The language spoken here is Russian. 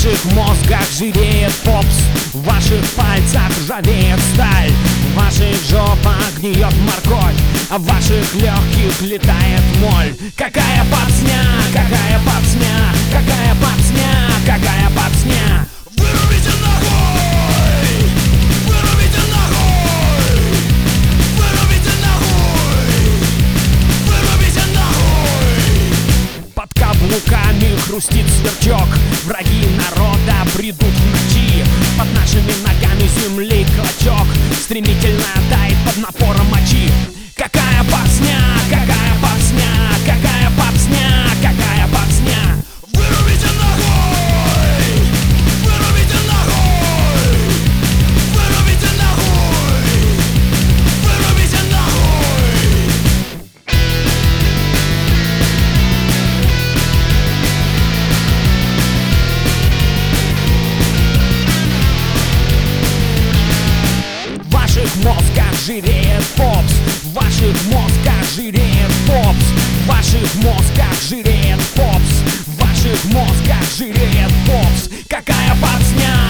ваших мозгах жиреет попс, в ваших пальцах ржавеет сталь, в ваших жопах гниет морковь, а в ваших легких летает моль. Какая попсня, какая попсня, какая попсня, какая попсня. Вырубите нахуй! Вырубите нахуй! Вырубите нахуй! Вырубите нахуй! Под каблуками хрустит сверчок, враги народа бредут в ночи, под нашими ногами земли клочок стремительно тает под напором мочи. Какая попсня, какая попсня, какая попсня, какая попсня. Вырубите нахуй! Вырубите нахуй! Вырубите нахуй! Вырубите нахуй! В ваших мозгах жиреет попс, в ваших мозгах жиреет попс, в ваших мозгах жиреет попс, в ваших мозгах жиреет попс. Какая попсня,